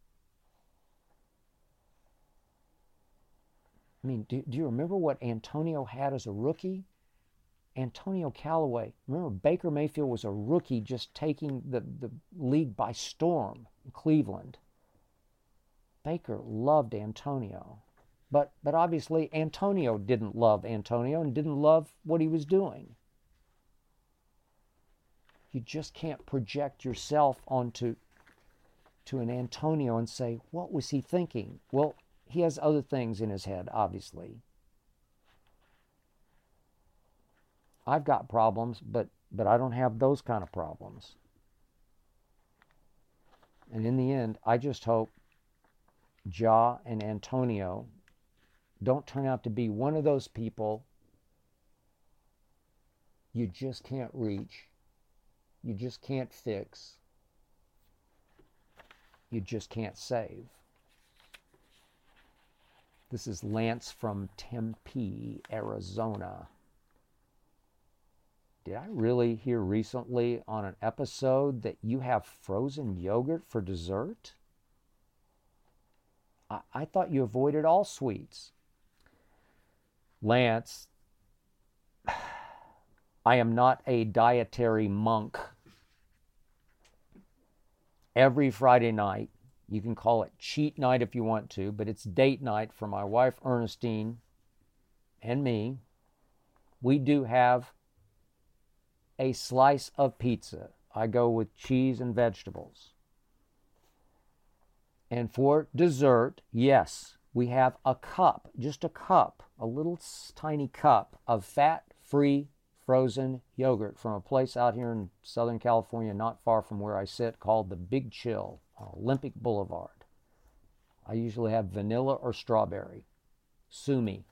I mean, do you remember what Antonio had as a rookie? Antonio Callaway. Remember, Baker Mayfield was a rookie just taking the league by storm in Cleveland. Baker loved Antonio. But obviously Antonio didn't love Antonio and didn't love what he was doing. You just can't project yourself onto an Antonio and say, what was he thinking? Well, he has other things in his head, obviously. I've got problems, but I don't have those kind of problems. And in the end, I just hope Ja and Antonio don't turn out to be one of those people you just can't reach, you just can't fix, you just can't save. This is Lance from Tempe, Arizona. Did I really hear recently on an episode that you have frozen yogurt for dessert? I thought you avoided all sweets. Lance, I am not a dietary monk. Every Friday night, you can call it cheat night if you want to, but it's date night for my wife Ernestine and me. We do have a slice of pizza. I go with cheese and vegetables. And for dessert, yes, we have a cup, just a cup, a little tiny cup of fat-free frozen yogurt from a place out here in Southern California, not far from where I sit, called the Big Chill on Olympic Boulevard. I usually have vanilla or strawberry. Sue me.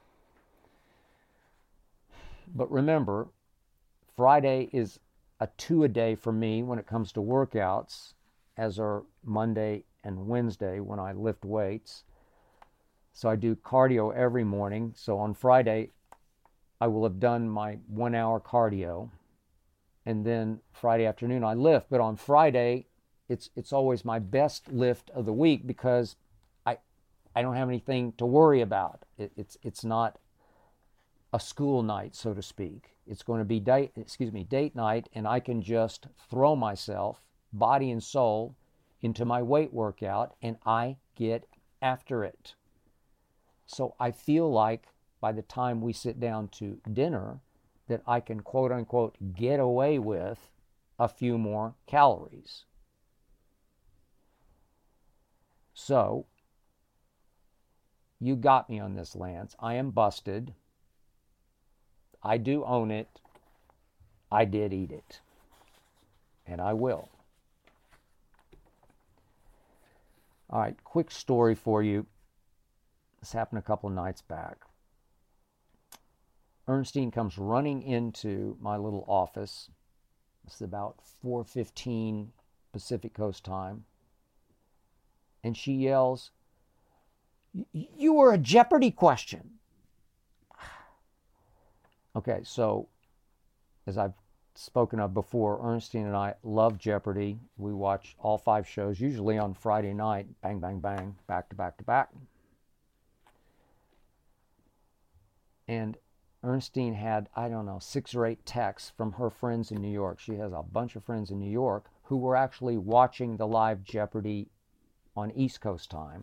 But remember, Friday is a 2-a-day for me when it comes to workouts, as are Monday and Wednesday when I lift weights. So I do cardio every morning. So on Friday, I will have done my 1-hour cardio. And then Friday afternoon, I lift. But on Friday, it's always my best lift of the week because I don't have anything to worry about. It's not a school night, so to speak. It's going to be date night, and I can just throw myself, body and soul, into my weight workout, and I get after it. So I feel like by the time we sit down to dinner, that I can, quote unquote, get away with a few more calories. So, you got me on this, Lance. I am busted. I do own it. I did eat it. And I will. All right, quick story for you. This happened a couple of nights back. Ernestine comes running into my little office. It's about 4:15 Pacific Coast time. And she yells, "You were a Jeopardy question." Okay, so as I've spoken of before, Ernestine and I love Jeopardy. We watch all 5 shows, usually on Friday night, bang, bang, bang, back to back to back. And Ernestine had, 6 or 8 texts from her friends in New York. She has a bunch of friends in New York who were actually watching the live Jeopardy on East Coast time,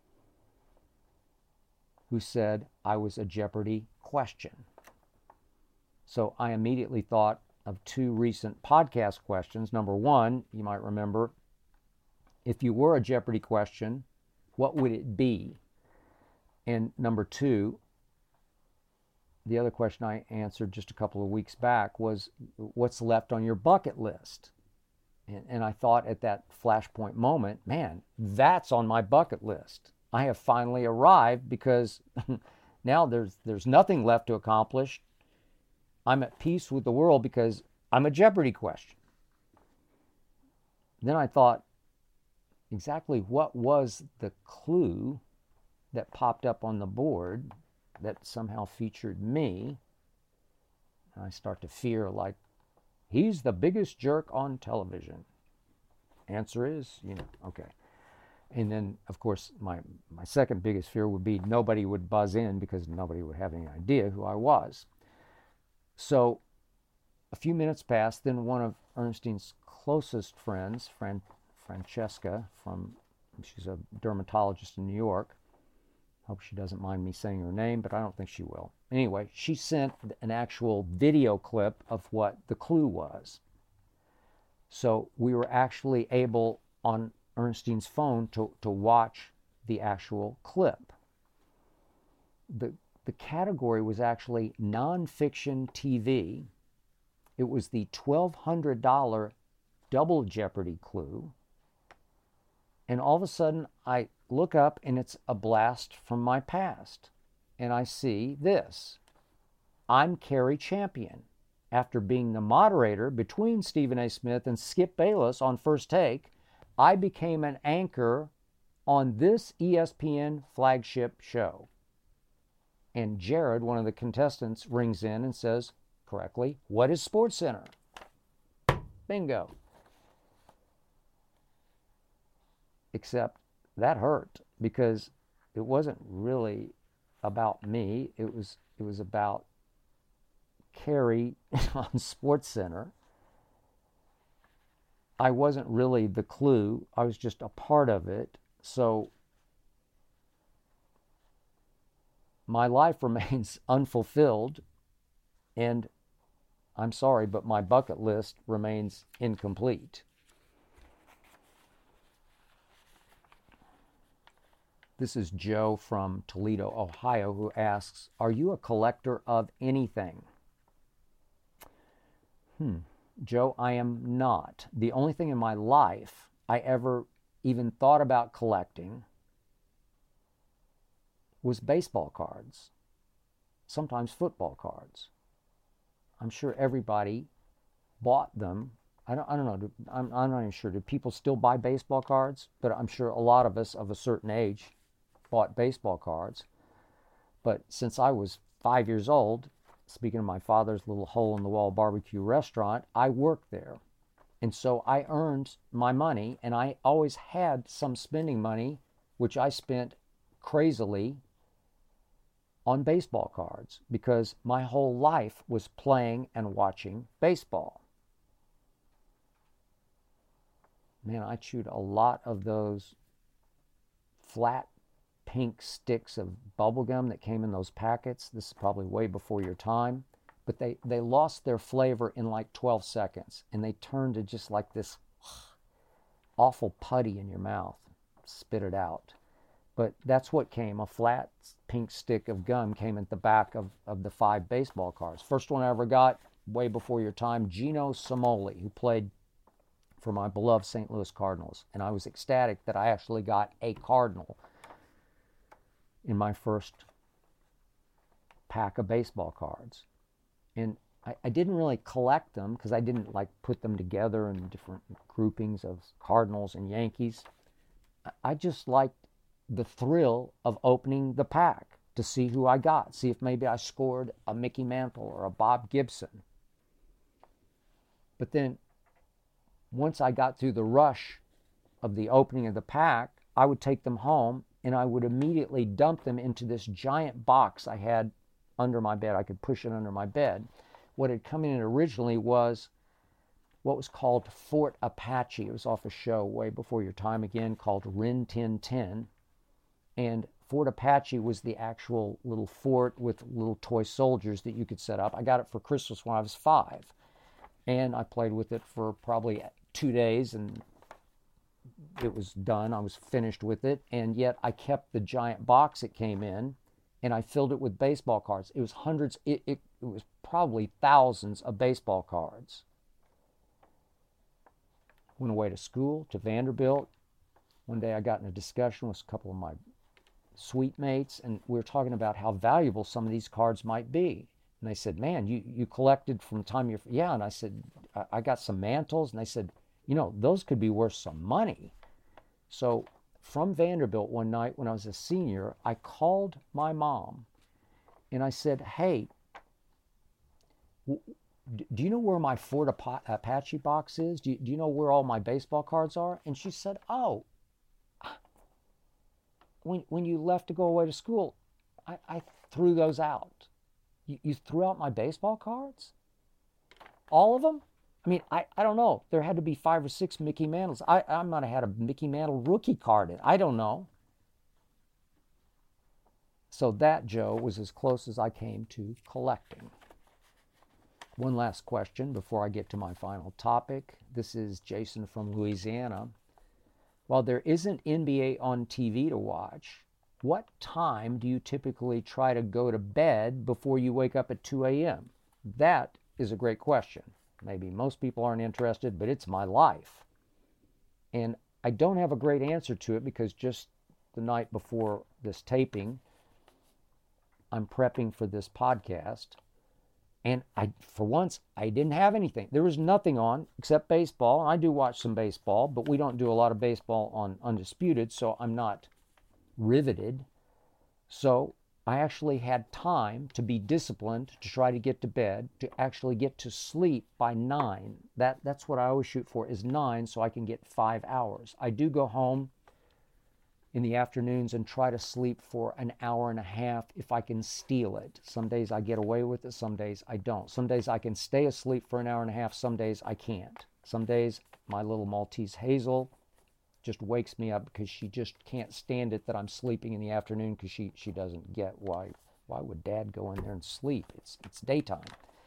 who said I was a Jeopardy question. So I immediately thought of 2 recent podcast questions. Number 1, you might remember, if you were a Jeopardy question, what would it be? And number 2, the other question I answered just a couple of weeks back was, what's left on your bucket list? And I thought at that flashpoint moment, man, that's on my bucket list. I have finally arrived because now there's nothing left to accomplish. I'm at peace with the world because I'm a Jeopardy question. Then I thought, exactly what was the clue that popped up on the board that somehow featured me? And I start to fear, like, he's the biggest jerk on television. Answer is, okay. And then, of course, my second biggest fear would be nobody would buzz in because nobody would have any idea who I was. So a few minutes passed, then one of Ernestine's closest friends, Francesca, she's a dermatologist in New York. Hope she doesn't mind me saying her name, but I don't think she will. Anyway, she sent an actual video clip of what the clue was. So we were actually able on Ernestine's phone to watch the actual clip. The category was actually nonfiction TV. It was the $1,200 Double Jeopardy clue. And all of a sudden, I look up and it's a blast from my past. And I see this. I'm Cary Champion. After being the moderator between Stephen A. Smith and Skip Bayless on First Take, I became an anchor on this ESPN flagship show. And Jared, one of the contestants, rings in and says, correctly, what is SportsCenter? Bingo. Except that hurt because it wasn't really about me. It was about Cary on SportsCenter. I wasn't really the clue. I was just a part of it. So my life remains unfulfilled, and I'm sorry, but my bucket list remains incomplete. This is Joe from Toledo, Ohio, who asks, are you a collector of anything? Joe, I am not. The only thing in my life I ever even thought about collecting was baseball cards, sometimes football cards. I'm sure everybody bought them. I don't know. I'm not even sure. Do people still buy baseball cards? But I'm sure a lot of us of a certain age bought baseball cards. But since I was 5 years old, speaking of my father's little hole-in-the-wall barbecue restaurant, I worked there. And so I earned my money, and I always had some spending money, which I spent crazily on baseball cards because my whole life was playing and watching baseball. Man, I chewed a lot of those flat pink sticks of bubble gum that came in those packets. This is probably way before your time, but they lost their flavor in like 12 seconds, and they turned to just like this awful putty in your mouth. Spit it out. But that's what came. A flat pink stick of gum came at the back of the 5 baseball cards. First one I ever got, way before your time, Gino Simoli, who played for my beloved St. Louis Cardinals. And I was ecstatic that I actually got a Cardinal in my first pack of baseball cards. And I didn't really collect them because I didn't like put them together in different groupings of Cardinals and Yankees. I just liked the thrill of opening the pack to see who I got, see if maybe I scored a Mickey Mantle or a Bob Gibson. But then once I got through the rush of the opening of the pack, I would take them home and I would immediately dump them into this giant box I had under my bed. I could push it under my bed. What had come in originally was what was called Fort Apache. It was off a show way before your time again called Rin Tin Tin. And Fort Apache was the actual little fort with little toy soldiers that you could set up. I got it for Christmas when I was 5. And I played with it for probably 2 days and it was done. I was finished with it. And yet I kept the giant box it came in and I filled it with baseball cards. It was hundreds, it was probably thousands of baseball cards. went away to school, to Vanderbilt. One day I got in a discussion with a couple of my suite mates, and we were talking about how valuable some of these cards might be. And they said, man, you collected from the time you're... Yeah, and I said, I got some mantles. And they said, those could be worth some money. So from Vanderbilt one night when I was a senior, I called my mom and I said, hey, do you know where my Fort Apache box is? Do you know where all my baseball cards are? And she said, oh, when you left to go away to school, I threw those out. You threw out my baseball cards? All of them? I mean, I don't know. There had to be 5 or 6 Mickey Mantles. I might have had a Mickey Mantle rookie card in. I don't know. So that, Joe, was as close as I came to collecting. One last question before I get to my final topic. This is Jason from Louisiana. While there isn't NBA on TV to watch, what time do you typically try to go to bed before you wake up at 2 a.m.? That is a great question. Maybe most people aren't interested, but it's my life. And I don't have a great answer to it because just the night before this taping, I'm prepping for this podcast. And for once, I didn't have anything. There was nothing on except baseball. And I do watch some baseball, but we don't do a lot of baseball on Undisputed, so I'm not riveted. So I actually had time to be disciplined, to try to get to bed, to actually get to sleep by 9. That's what I always shoot for, is 9, so I can get 5 hours. I do go home in the afternoons and try to sleep for an hour and a half if I can steal it. Some days I get away with it, some days I don't. Some days I can stay asleep for an hour and a half, some days I can't. Some days my little Maltese Hazel just wakes me up because she just can't stand it that I'm sleeping in the afternoon, because she doesn't get why would Dad go in there and sleep? It's daytime.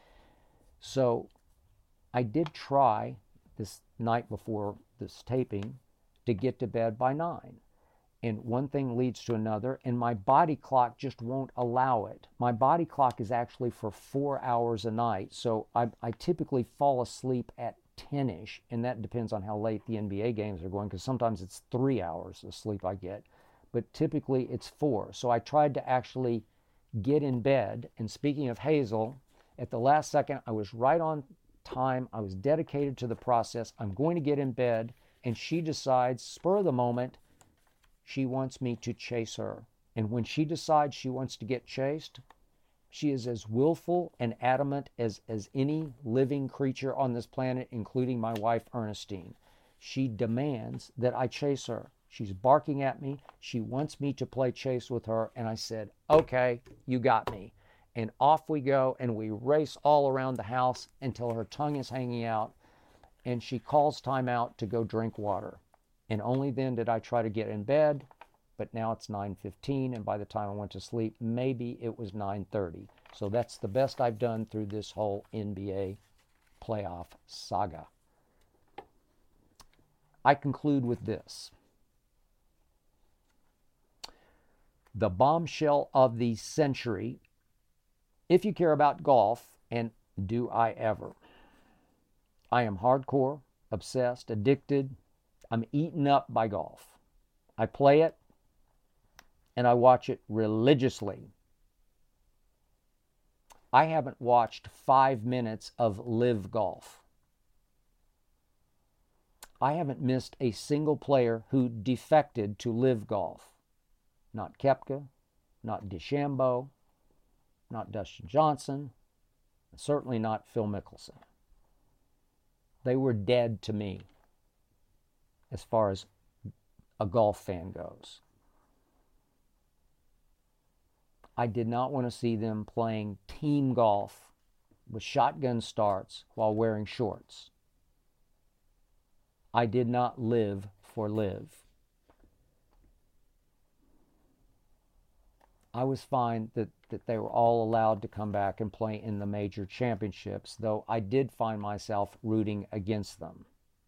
So I did try this night before this taping to get to bed by 9. And one thing leads to another, and my body clock just won't allow it. My body clock is actually for 4 hours a night, so I typically fall asleep at 10-ish, and that depends on how late the NBA games are going, because sometimes it's 3 hours of sleep I get, but typically it's 4. So I tried to actually get in bed, and speaking of Hazel, at the last second, I was right on time. I was dedicated to the process. I'm going to get in bed, and she decides, spur of the moment, she wants me to chase her. And when she decides she wants to get chased, she is as willful and adamant as any living creature on this planet, including my wife, Ernestine. She demands that I chase her. She's barking at me. She wants me to play chase with her. And I said, okay, you got me. And off we go, and we race all around the house until her tongue is hanging out. And she calls time out to go drink water. And only then did I try to get in bed, but now it's 9:15, and by the time I went to sleep, maybe it was 9:30. So that's the best I've done through this whole NBA playoff saga. I conclude with this. The bombshell of the century, if you care about golf, and do I ever. I am hardcore, obsessed, addicted. I'm eaten up by golf. I play it, and I watch it religiously. I haven't watched 5 minutes of live golf. I haven't missed a single player who defected to live golf. Not Koepka, not DeChambeau, not Dustin Johnson, certainly not Phil Mickelson. They were dead to me as far as a golf fan goes. I did not want to see them playing team golf with shotgun starts while wearing shorts. I did not live for live. I was fine that they were all allowed to come back and play in the major championships, though I did find myself rooting against them.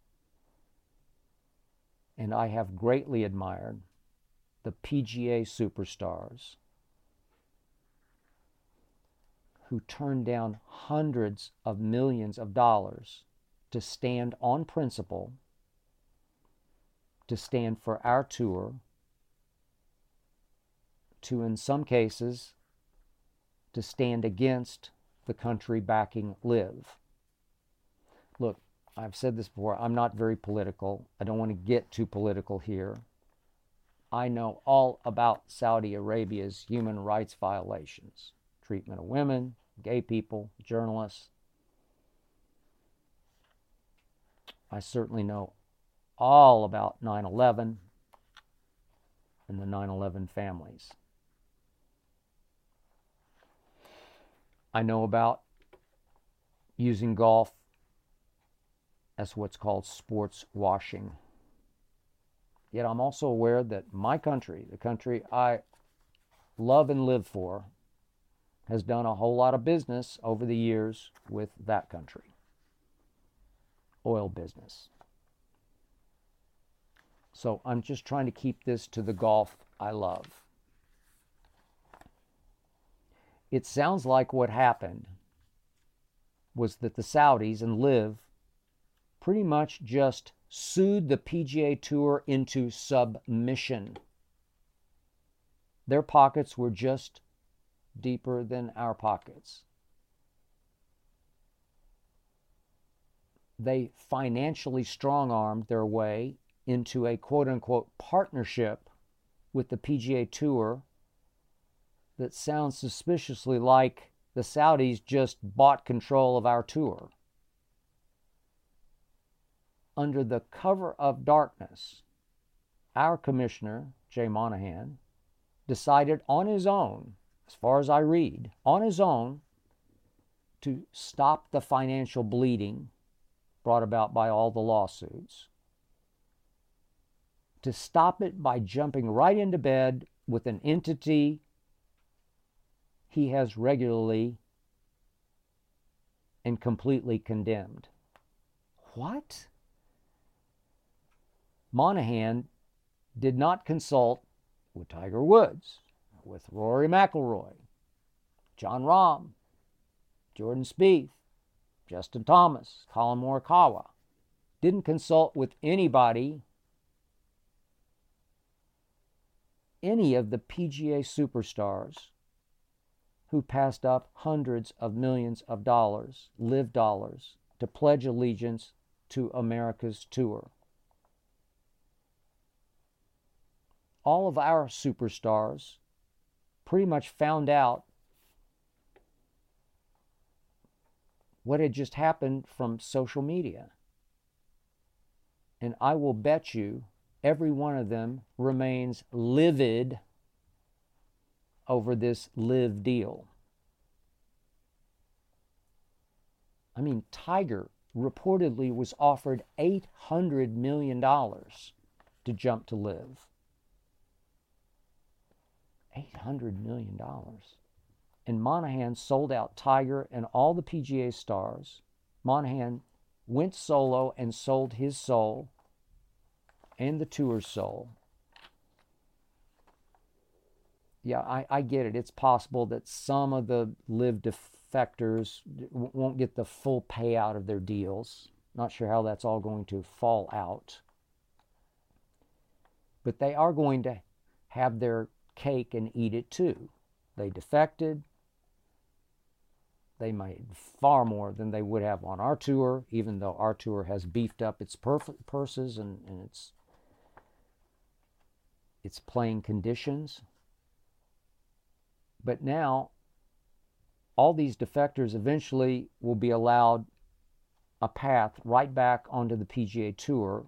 And I have greatly admired the PGA superstars who turned down hundreds of millions of dollars to stand on principle to stand for our tour, to, in some cases, to stand against the country backing LIV. Look, I've said this before, I'm not very political. I don't want to get too political here. I know all about Saudi Arabia's human rights violations, treatment of women, gay people, journalists. I certainly know all about 9/11 and the 9/11 families. I know about using golf as what's called sports washing. Yet I'm also aware that my country, the country I love and live for, has done a whole lot of business over the years with that country. Oil business. So I'm just trying to keep this to the golf I love. It sounds like what happened was that the Saudis and LIV pretty much just sued the PGA Tour into submission. Their pockets were just deeper than our pockets. They financially strong-armed their way into a quote-unquote partnership with the PGA Tour that sounds suspiciously like the Saudis just bought control of our tour. Under the cover of darkness, our commissioner, Jay Monahan, decided on his own, as far as I read, on his own, to stop the financial bleeding brought about by all the lawsuits, to stop it by jumping right into bed with an entity he has regularly and completely condemned. What? Monahan did not consult with Tiger Woods, with Rory McIlroy, Jon Rahm, Jordan Spieth, Justin Thomas, Colin Morikawa. Didn't consult with anybody, any of the PGA superstars who passed up hundreds of millions of dollars, LIV dollars, to pledge allegiance to America's tour. All of our superstars pretty much found out what had just happened from social media. And I will bet you every one of them remains livid over this LIV deal. I mean, Tiger reportedly was offered $800 million to jump to LIV. $800 million. And Monahan sold out Tiger and all the PGA stars. Monahan went solo and sold his soul and the tour's soul. Yeah, I get it. It's possible that some of the LIV defectors won't get the full payout of their deals. Not sure how that's all going to fall out. But they are going to have their cake and eat it too. They defected. They made far more than they would have on our tour, even though our tour has beefed up its purses and its playing conditions. But now, all these defectors eventually will be allowed a path right back onto the PGA Tour,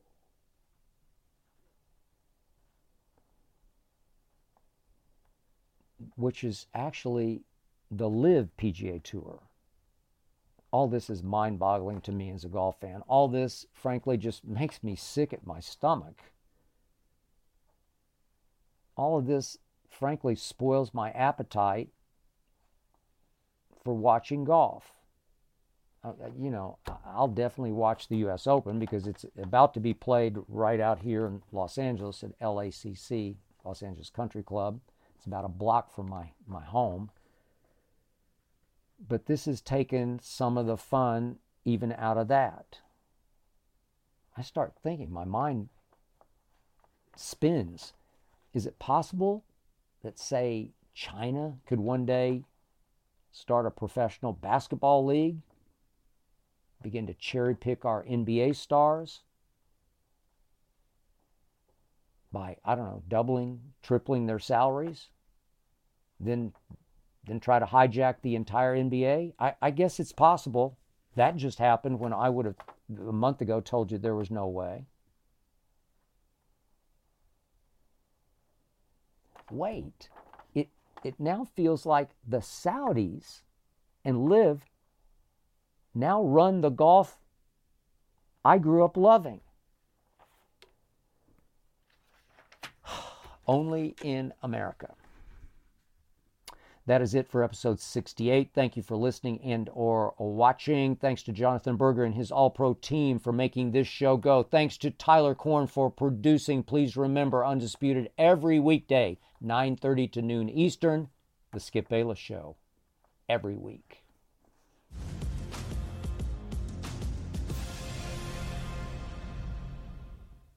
which is actually the LIV PGA Tour. All this is mind-boggling to me as a golf fan. All this, frankly, just makes me sick at my stomach. All of this, frankly, spoils my appetite for watching golf. I'll definitely watch the U.S. Open because it's about to be played right out here in Los Angeles at LACC, Los Angeles Country Club. It's about a block from my home. But this has taken some of the fun even out of that. I start thinking, my mind spins. Is it possible that, say, China could one day start a professional basketball league, begin to cherry pick our NBA stars by, I don't know, doubling, tripling their salaries, then try to hijack the entire NBA? I guess it's possible. That just happened when I would have, a month ago, told you there was no way. Wait, it now feels like the Saudis and LIV now run the golf I grew up loving. Only in America. That is it for episode 68. Thank you for listening and or watching. Thanks to Jonathan Berger and his All-Pro team for making this show go. Thanks to Tyler Korn for producing. Please remember, Undisputed every weekday, 9:30 to noon Eastern. The Skip Bayless Show every week.